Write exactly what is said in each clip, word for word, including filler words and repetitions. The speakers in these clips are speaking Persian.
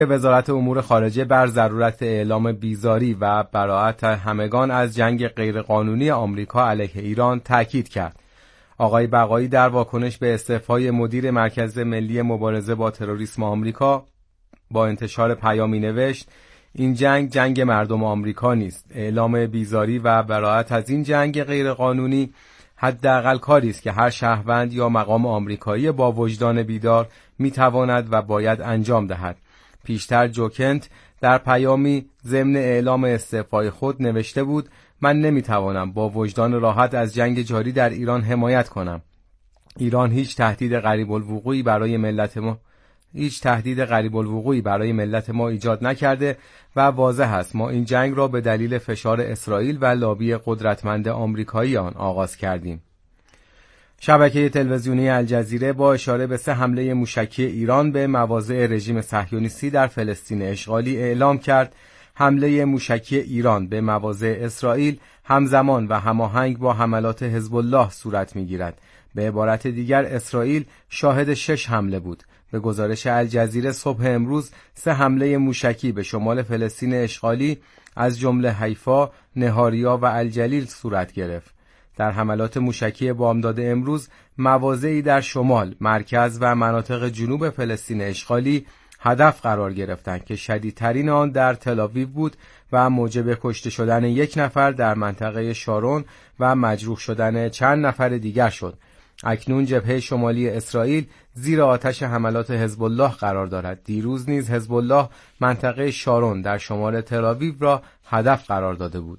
وزارت امور خارجه بر ضرورت اعلام بیزاری و براءت همگان از جنگ غیرقانونی آمریکا علیه ایران تاکید کرد. آقای بقایی در واکنش به استعفای مدیر مرکز ملی مبارزه با تروریسم آمریکا با انتشار پیامی نوشت: این جنگ جنگ مردم آمریکا نیست. اعلام بیزاری و براءت از این جنگ غیرقانونی حداقل کاری است که هر شهروند یا مقام آمریکایی با وجدان بیدار میتواند و باید انجام دهد. پیشتر جو کنت در پیامی ضمن اعلام استعفای خود نوشته بود: من نمیتوانم با وجدان راحت از جنگ جاری در ایران حمایت کنم. ایران هیچ تهدید قریب الوقوعی برای ملت ما هیچ تهدید قریب الوقوعی برای ملت ما ایجاد نکرده و واضح است ما این جنگ را به دلیل فشار اسرائیل و لابی قدرتمند آمریکایی آن آغاز کردیم. شبکه تلویزیونی الجزیره با اشاره به سه حمله موشکی ایران به مواضع رژیم صهیونیستی در فلسطین اشغالی اعلام کرد حمله موشکی ایران به مواضع اسرائیل همزمان و هماهنگ با حملات حزب الله صورت می‌گیرد. به عبارت دیگر اسرائیل شاهد شش حمله بود. به گزارش الجزیره صبح امروز سه حمله موشکی به شمال فلسطین اشغالی از جمله حیفا، نهاریا و الجلیل صورت گرفت. در حملات موشکی بامداد امروز مواضعی در شمال، مرکز و مناطق جنوب فلسطین اشغالی هدف قرار گرفتند که شدیدترین آن در تل‌آویو بود و موجب کشته شدن یک نفر در منطقه شارون و مجروح شدن چند نفر دیگر شد. اکنون جبهه شمالی اسرائیل زیر آتش حملات حزب الله قرار دارد. دیروز نیز حزب الله منطقه شارون در شمال تل‌آویو را هدف قرار داده بود.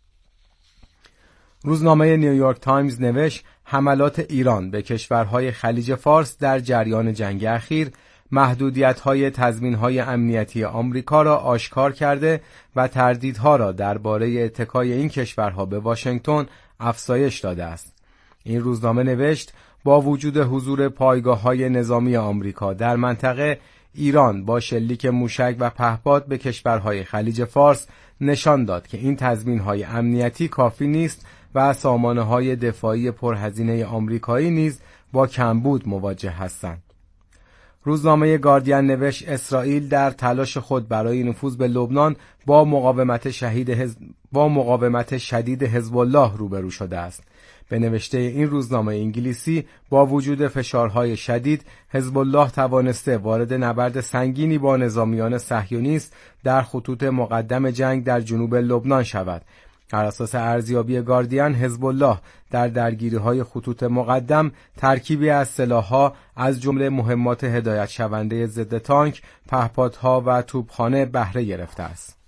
روزنامه نیویورک تایمز نوشت حملات ایران به کشورهای خلیج فارس در جریان جنگ اخیر محدودیت‌های تضمین‌های امنیتی آمریکا را آشکار کرده و تردیدها را درباره اتکای این کشورها به واشنگتن افزایش داده است. این روزنامه نوشت با وجود حضور پایگاه‌های نظامی آمریکا در منطقه، ایران با شلیک موشک و پهپاد به کشورهای خلیج فارس نشان داد که این تضمین‌های امنیتی کافی نیست و سامانه‌های دفاعی پرهزینه آمریکایی نیز با کمبود مواجه هستند. روزنامه گاردین نوشت اسرائیل در تلاش خود برای نفوذ به لبنان با مقاومت شدید حزب با مقاومت شدید حزب الله روبرو شده است. به نوشته این روزنامه انگلیسی با وجود فشارهای شدید حزب الله توانسته وارد نبرد سنگینی با نظامیان صهیونیست در خطوط مقدم جنگ در جنوب لبنان شود. بر اساس ارزیابی گاردین، حزب الله در درگیری‌های خطوط مقدم ترکیبی از سلاح‌ها از جمله مهمات هدایت شونده ضد تانک، پهپادها و توپخانه بهره گرفته است.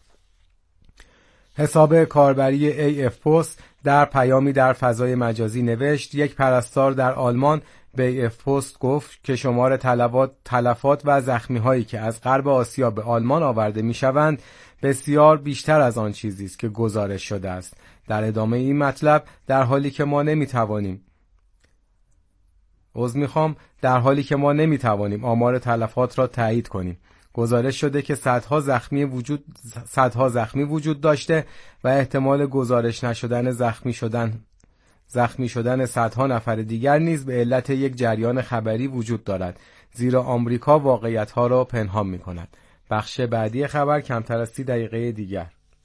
حساب کاربری ای اف پست در پیامی در فضای مجازی نوشت یک پرستار در آلمان به ای اف پست گفت که شمار تلفات تلفات و زخمی‌هایی که از غرب آسیا به آلمان آورده می‌شوند بسیار بیشتر از آن چیزی است که گزارش شده است. در ادامه این مطلب در حالی که ما نمی‌توانیم عذر می‌خوام در حالی که ما نمی‌توانیم آمار تلفات را تایید کنیم. گزارش شده که صدها زخمی وجود صدها زخمی وجود داشته و احتمال گزارش نشدن زخمی شدن زخمی شدن صدها نفر دیگر نیز به علت یک جریان خبری وجود دارد، زیرا آمریکا واقعیت‌ها را پنهان می‌کند. بخش بعدی خبر کمتر از سی دقیقه دیگر.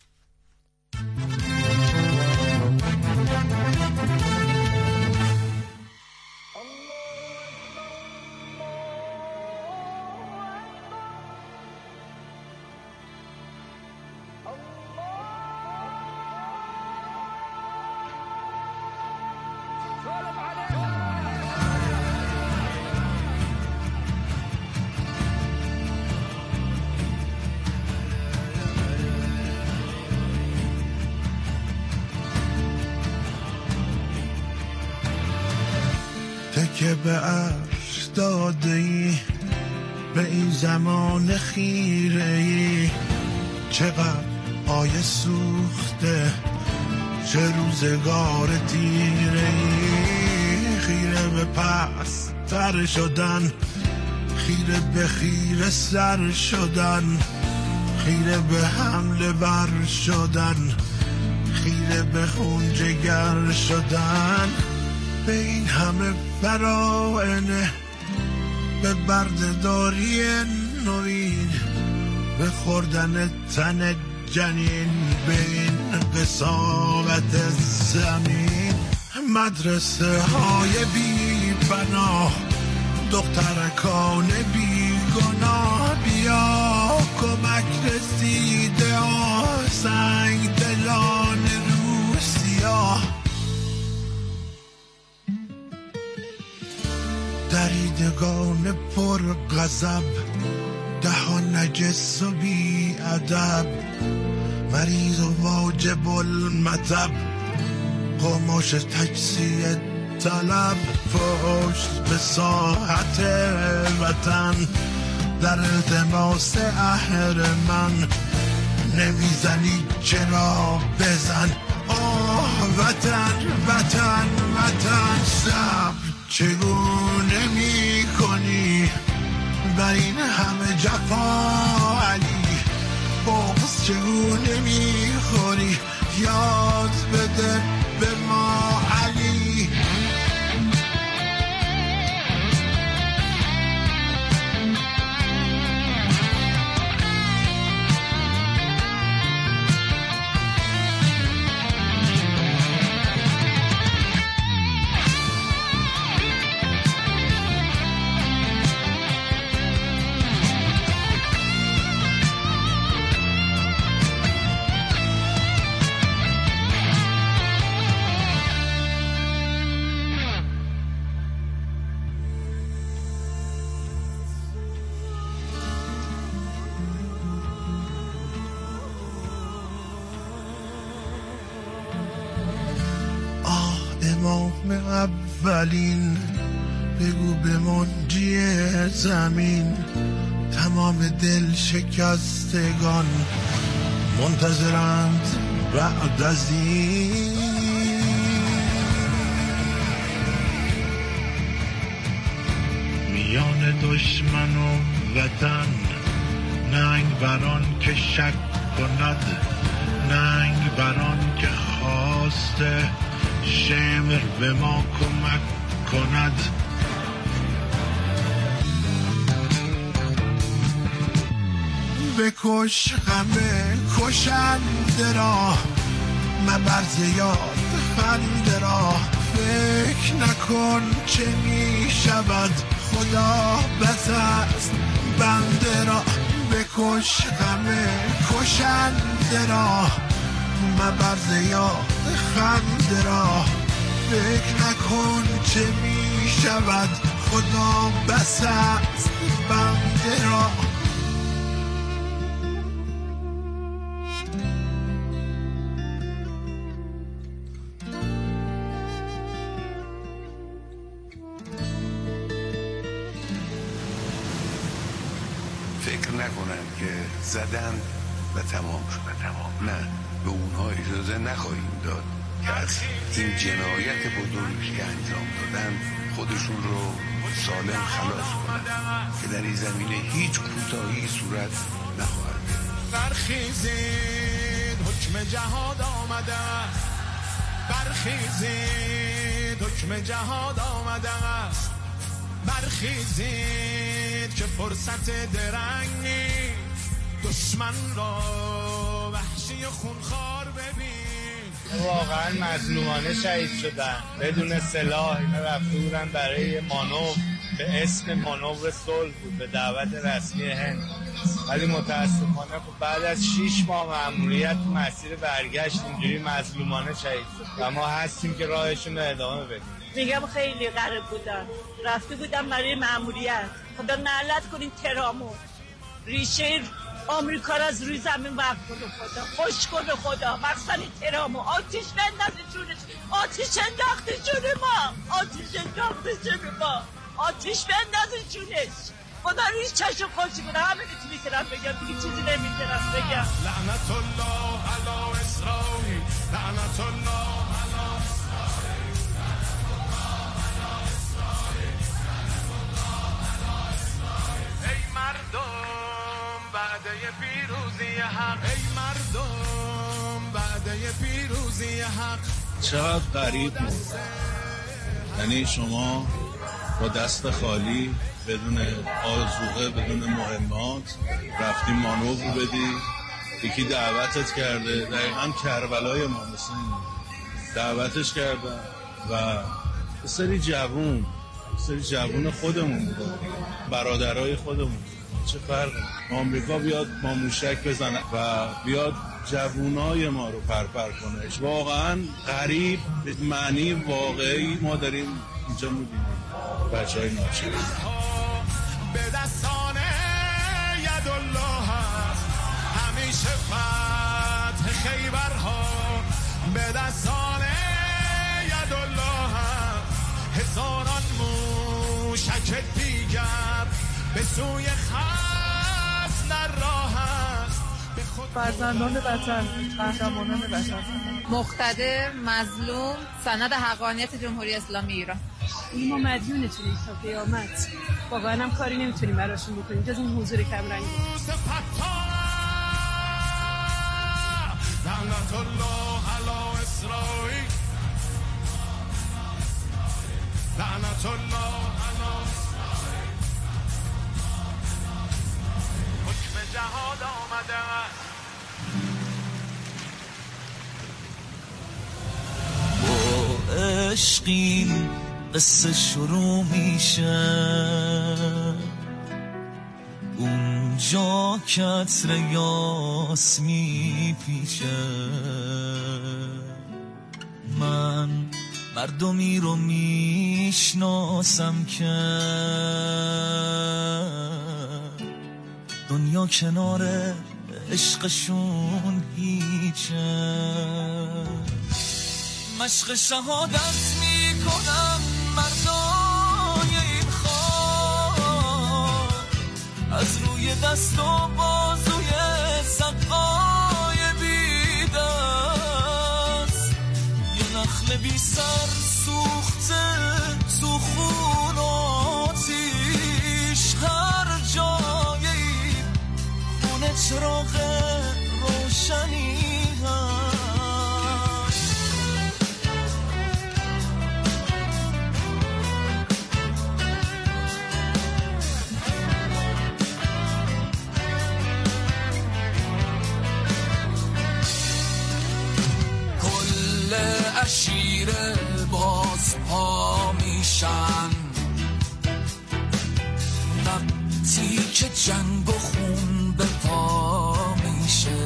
که به عرش داده ای به این زمان خیره ای، چقدر آیه سوخته چه روزگار تیره ای، خیره به پس تر شدن، خیره به خیره سر شدن، خیره به حمله بر شدن، خیره به خون جگر شدن، به این همه فرائنه، به بردهداری نوین، به خوردن تن جنین به این قساوت زمین. مدرسه های بی پناه، دخترکان بی گناه، بیا کمک رسیده آه، سنگ دلان روسیا. دریدگان پر غضب، دهان نجس و بی ادب، مریض و واجب المطب، قماش تجزیه طلب. پشت به ساحت وطن در التماس اهرمن، نمیزنی چرا بزن آه وطن وطن وطن. صبر چگونه می کنی بر این همه جفا علی؟ بغض چگونه می خوری یاد بده به ما علی. امام اولین بگو به منجی زمین، تمام دل شکستگان منتظرند بعد از این. میان دشمن و وطن ننگ بران که شک کند، ننگ بران که خواسته شمر به ما کمک کند. بکش غم کشنده را، مبر زیاد خنده را، فکر نکن چه می شود خدا بس است بنده را. بکش غم کشنده را، مبر زیاد خنده را، فکر نکن چه می شود خدا بس است بنده را. فکر نکنن که زدن و تمام شد. نه، به اونها اجازه نخواهیم داد که از این جنایت بزرگی که انجام دادن خودشون رو سالم خلاص کنند که در این زمینه هیچ کوتاهی صورت نخواهد گرفت. برخیزید حکم جهاد آمده است، برخیزید حکم جهاد آمده است، برخیزید که فرصت درنگ نیست، دشمن را وحشی خونخوار ببین. واقعا مظلومانه شهید شدن بدون سلاح. اینا رفته بودن برای مانور، به اسم مانور صلح بود، به دعوت رسمی هند، ولی متاسفانه بعد از شش ماه مأموریت مسیر برگشت اینجوری مظلومانه شهید شد و ما هستیم که راهشون رو ادامه بدیم. میگم خیلی غریب بودن، رفته بودن برای مأموریت. خدا نعلت کنین ترامو ریشه آمریکا را از روی زمین وقت کنه خدا، خوش کنه خدا، مخصوصا ترامو آتیش بندازه جونش، آتیش انداخته جون ما، آتیش انداخته جون ما، آتیش بندازه جونش. خدا ریشه‌شو خوشی کنه. همین که میتونم بگم، دیگه چیزی نمیتونم بگم. لعنت الله علی اسرائیل، لعنت الله علی اسرائیل، ای مردم وعده پیروزی حق، ای مردم وعده پیروزی حق. چقدر غریب بود، یعنی شما با دست خالی بدون آذوقه، بدون مهمات رفتیم مانور بدی، یکی دعوتت کرده، دقیقا کربلای ما مثل این دعوتش کردن و سری جوون سری جوون خودمون بودن، برادرای خودمون. چه فرقی؟ آمریکا بیاد ما موشک بزنه و بیاد جوونای ما رو پرپر کنه. واقعا غریب، به معنی واقعی ما داریم اینجا میبینیم بچه های ناچار. به دستان ید الله هست همیشه فتح خیبرها، به دستان ید الله هست هزاران موشک دیگر به سوی خصم در راه است. فرزندان وطن، قهرمانان وطن، مقتدر، مظلوم، سند حقانیت جمهوری اسلامی ایران. این ما مدیونتونیم تا قیامت، واقعا هم کاری نمیتونیم براشون بکنیم جز این حضور کمرنگی. لعنت الله علی اسرائیل، لعنت الله علی حکم جهاد آمده است. با عشقی قصه شروع میشه، اونجا که عطر یاس میپیچه، من مردمی رو میشناسم که دنیا کنار عشقشون هیچه. مشق شهادت میکنم مردای این خاک، از روی دست و بازوی سقای بی دست، یه نخل بی سر سوخته تو خون و آتیش، هر جایی خونه چراغ روشنی هست. شیر باز پا میشن وقتی که جنگ و خون به پا میشه،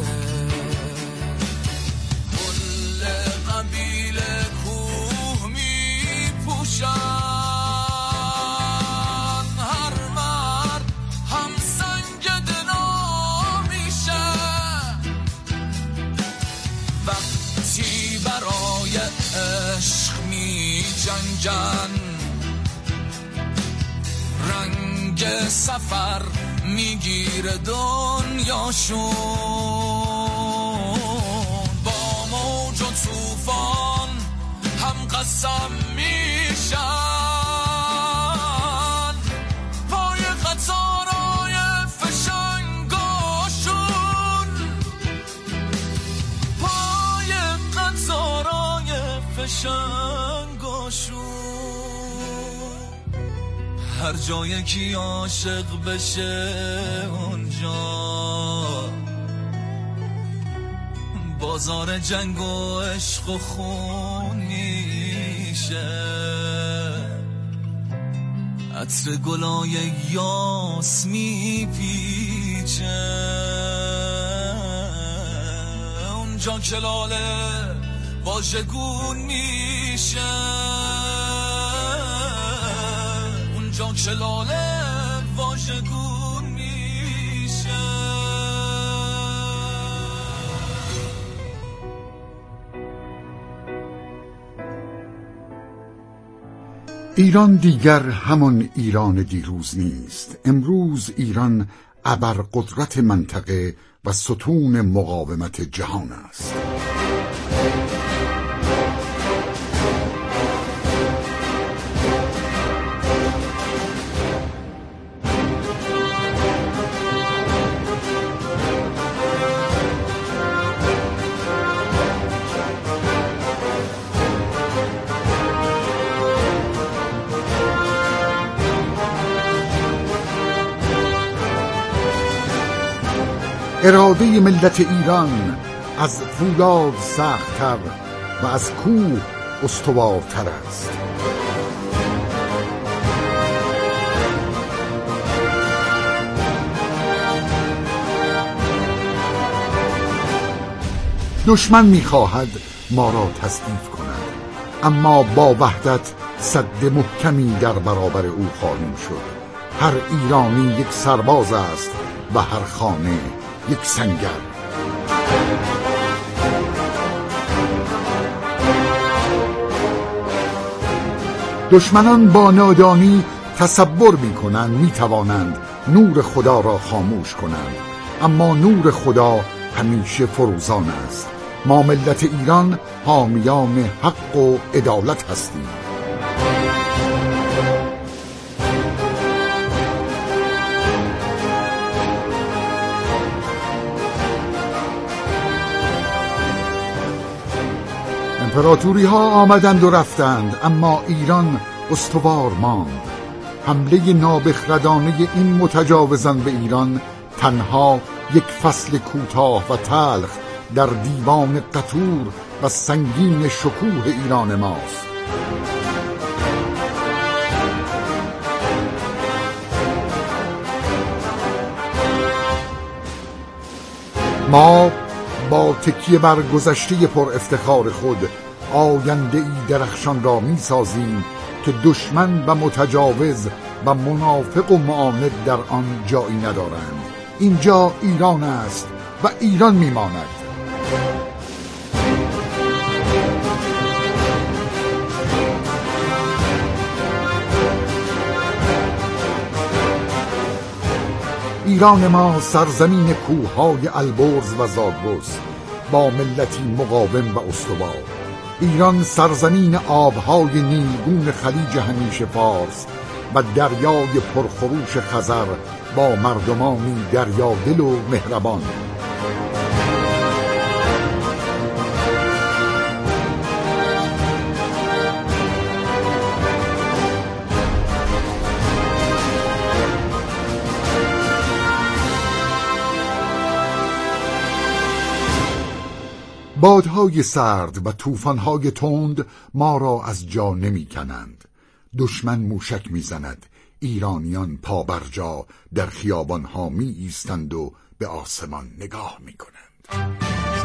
کل قبیله کوه میپوشن، هر مرد هم سنگ دنا میشه، وقتی برای عشق می جنگن، رنگ سفر میگیره دنیاشون، با موج و طوفان هم قسم میشن، پای قطارای فشنگاشون، پای قطارای فشنگاشون. هر جایی که عاشق بشه اونجا بازار جنگ و عشق و خون میشه، عطر گلای یاس میپیچه، اونجا که لاله واژگون میشه، اونجا که لاله واژگون میشه. ایران دیگر همان ایران دیروز نیست. امروز ایران ابرقدرت منطقه و ستون مقاومت جهان است. اراده ملت ایران از فولاد سخت‌تر و از کوه استوارتر است. دشمن می‌خواهد ما را تضعیف کند، اما با وحدت سد محکمی در برابر او خواهیم شد. هر ایرانی یک سرباز است و هر خانه یک سنگر. دشمنان با نادانی تصور می‌کنند می‌توانند نور خدا را خاموش کنند، اما نور خدا همیشه فروزان است. ما ملت ایران حامیان حق و عدالت هستیم. امپراتوری ها آمدند و رفتند، اما ایران استوار ماند. حمله نابخردانه این متجاوزان به ایران تنها یک فصل کوتاه و تلخ در دیوان قطور و سنگین شکوه ایران ماست. ما با تکیه بر گذشته پر افتخار خود آینده ای درخشان را می سازیم که دشمن و متجاوز و منافق و معاند در آن جایی ندارند. اینجا ایران است و ایران می ماند. ایران ما سرزمین کوههای البرز و زاگرس با ملتی مقاوم و استوار. ایران سرزمین آبهای نیلگون خلیج همیشه فارس و دریای پرخروش خزر با مردمانی دریادل و مهربان. بادهای سرد و طوفان‌های تند ما را از جا نمی کنند. دشمن موشک می زند، ایرانیان پا بر جا در خیابان‌ها می ایستند و به آسمان نگاه می کنند.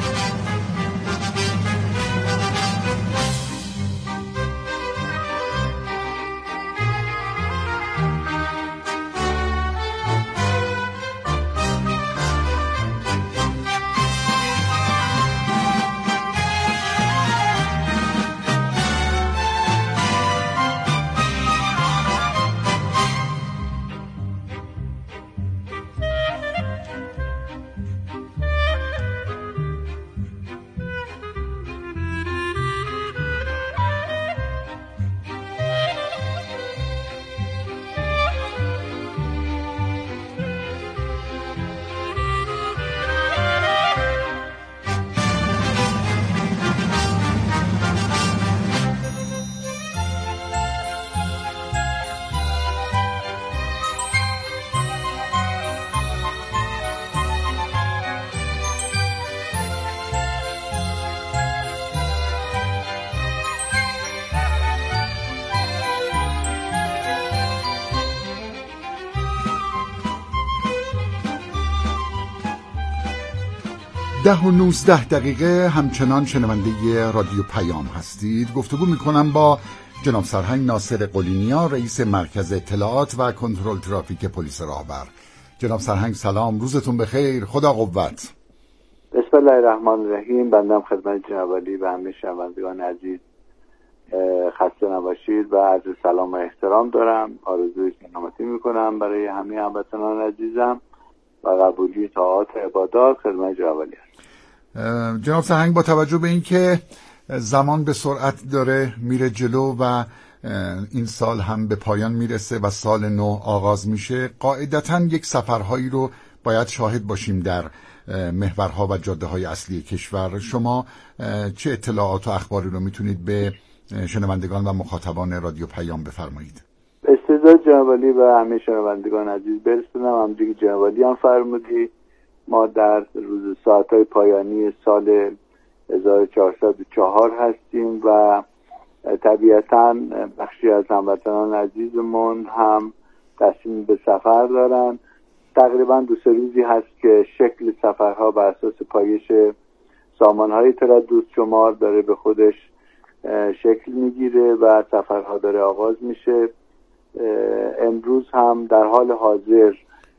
ده و نوزده دقیقه همچنان شنونده رادیو پیام هستید. گفتگو میکنم با جناب سرهنگ ناصر قلینیا، رئیس مرکز اطلاعات و کنترل ترافیک پلیس راهبر. جناب سرهنگ سلام، روزتون بخیر، خدا قوت. بسم الله الرحمن الرحیم. بندم خدمت جناب علی و همه شنوندگان عزیز خسته نباشید و عرض سلام و احترام دارم. آرزوی سلامتی میکنم برای همه هموطنان عزیزم و قبولی طاعات عبادات خدمت جناب علی. جناب سرهنگ، با توجه به اینکه زمان به سرعت داره میره جلو و این سال هم به پایان میرسه و سال نو آغاز میشه، قاعدتاً یک سفرهایی رو باید شاهد باشیم در محورها و جاده‌های اصلی کشور. شما چه اطلاعات و اخباری رو میتونید به شنوندگان و مخاطبان رادیو پیام بفرمایید؟ استعداد جناب علی و همه شنوندگان عزیز برسونم. هم دیگه جناب علی هم فرمودی ما در روز ساعت‌های پایانی سال هزار و چهارصد و چهار هستیم و طبیعتاً بخشی از هموطنان عزیزمون هم تصمیم به سفر دارن. تقریباً دو سه روزی هست که شکل سفرها بر اساس پایش سامانهای تردد شمار داره به خودش شکل میگیره و سفرها داره آغاز میشه. امروز هم در حال حاضر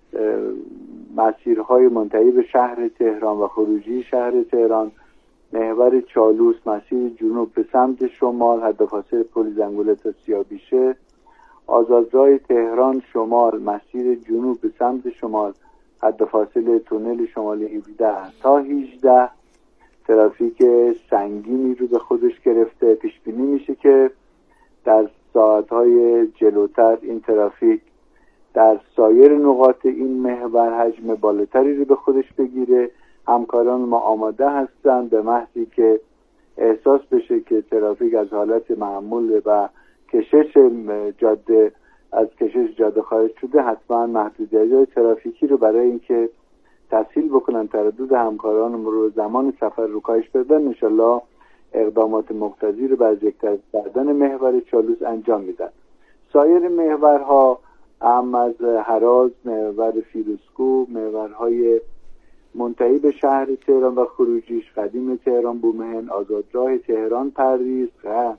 مسیرهای منتهی به شهر تهران و خروجی شهر تهران، محور چالوس مسیر جنوب به سمت شمال حد فاصله پل زنگوله تا سیاه‌بیشه، آزادراه تهران شمال مسیر جنوب به سمت شمال حد فاصله تونل شمالی هفده تا هجده ترافیک سنگینی رو به خودش گرفته. پیش بینی میشه که در ساعتهای جلوتر این ترافیک در سایر نقاط این محور حجم بالاتری رو به خودش بگیره. همکاران ما آماده هستند به محضی که احساس بشه که ترافیک از حالت معمول و کشش جاده از کشش جاده خارج شده، حتما محدودیت‌های ترافیکی رو برای اینکه تسهیل بکنن تردد همکاران رو زمان سفر رو کاهش بدن، انشالله اقدامات مقتضی رو بر یکتر کردن محور چالوس انجام میدن. سایر محورها هم از هراز، محور فیروزکوه، محورهای منتهی به شهر تهران و خروجیش، قدیم تهران بومهن، آزادراه تهران پرویز،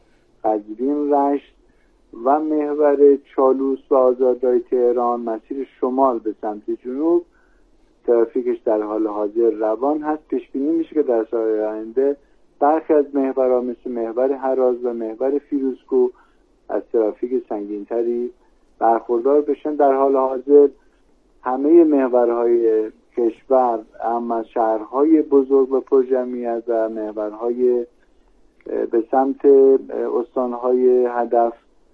قزوین رشت و محور چالوس و آزادراه تهران مسیر شمال به سمت جنوب ترافیکش در حال حاضر روان هست. پیش بینی میشه که در سال آینده برخی از محورها مثل محور هراز و محور فیروزکوه از ترافیک سنگینتری برخوردار بشن. در حال حاضر همه محورهای کشور، اما شهرهای بزرگ و پرجمعیت و محورهای به سمت استانهای هدف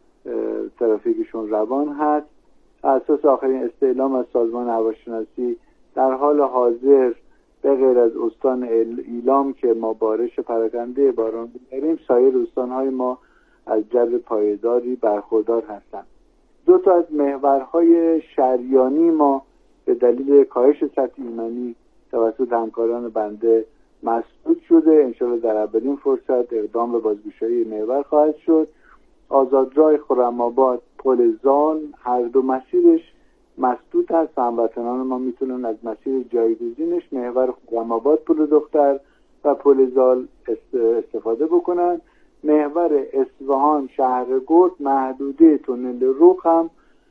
ترافیکشون روان هست. اساس آخرین استعلام از سازمان هواشناسی در حال حاضر به غیر از استان ایلام که ما بارش پراکنده باران داریم، سایر استانهای ما از جو پایداری برخوردار هستند. دو تا از محورهای شریانی ما به دلیل کاهش سطح ایمنی توسط همکاران بنده مسدود شده. انشاءالله در اولین فرصت اقدام به بازگشایی محور خواهد شد. آزادراه خرم‌آباد، پل زال، هر دو مسیرش مسدود هست. هموطنان ما میتونن از مسیر جایگزینش محور خرم‌آباد پل دختر و پل زال استفاده بکنن. محور اصفهان شهرگرد محدوده تونل رخ هم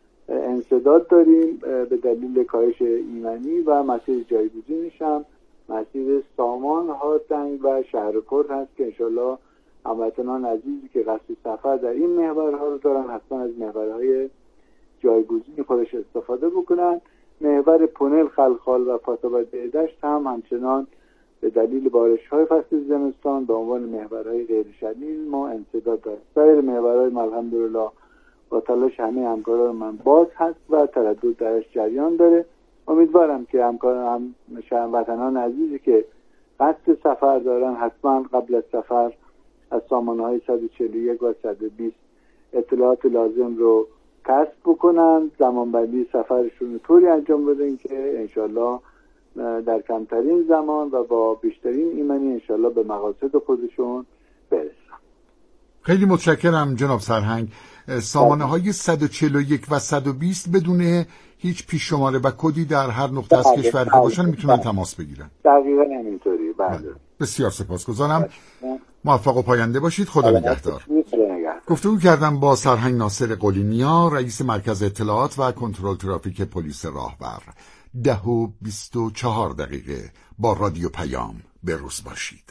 انسداد داریم به دلیل کاهش ایمنی و مسیر جایگزینش هم مسیر سامان، هاتنگ و شهرکرد هست که انشالله هموطنان عزیزی که قصد سفر در این محورها رو دارن حتما از محورهای جایگزین خودش استفاده بکنن. محور پونل خلخال و پاساباد دشت هم همچنان به دلیل بارش‌های فصل زمستان به عنوان محورهای غیر شدید ما انسداد داریم. سایر محورهای ما الحمدلله با تلاش همه همکاران من باز هست و تردد درش جریان داره. امیدوارم که همکاران هم وطنان عزیزی که قصد سفر دارن حتما قبل از سفر از سامانه‌های صد و چهل و یک و صد و بیست اطلاعات لازم رو کسب بکنن، زمانبندی سفرشون رو طوری انجام بدن که انشالله در کمترین زمان و با بیشترین ایمنی انشالله به مقاصد خودشون برسن. خیلی متشکرم جناب سرهنگ. سامانه های صد و چهل و یک و صد و بیست بدون هیچ پیش شماره و کدی در هر نقطه از کشور که باشن میتونن تماس بگیرن. دقیقاً همینطوری. بله. بسیار سپاسگزارم. موفق و پاینده باشید. خدا نگهدار. گفتگو کردم با سرهنگ ناصر قلینیا، رئیس مرکز اطلاعات و کنترل ترافیک پلیس راهبر. ده و بیست و چهار دقیقه با رادیو پیام به روز باشید.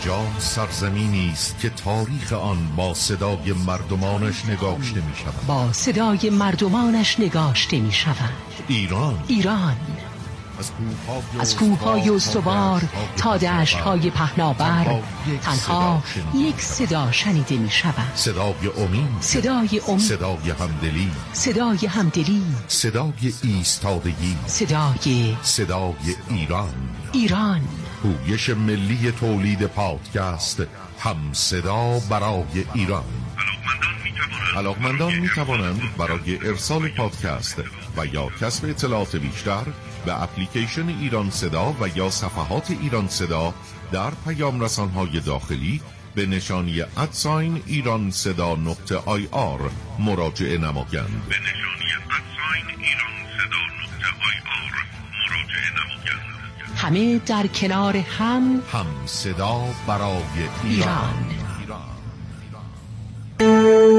اینجا سرزمینی است که تاریخ آن با صدای مردمانش نگاشته می شود. با صدای مردمانش نگاشته می شود. ایران ایران از کوه‌های استوار تا دشت‌های پهناور تنها یک صدا شنیده می شود. صدای امید، صدای امید، صدای همدلی، صدای همدلی، صدای ایستادگی، صدای صدای ایران. ایران پویش ملی تولید پادکست هم صدا برای ایران. علاقمندان می توانند برای ارسال پادکست و یا کسب اطلاعات بیشتر به اپلیکیشن ایران صدا و یا صفحات ایران صدا در پیام رسانهای داخلی به نشانی ادساین ایران صدا نقطه آی آر مراجعه نمایند. به نشانی ادساین ایران صدا نقطه آی آر مراجعه نمایند. همه در کنار هم هم صدا برای ایران, ایران. ایران.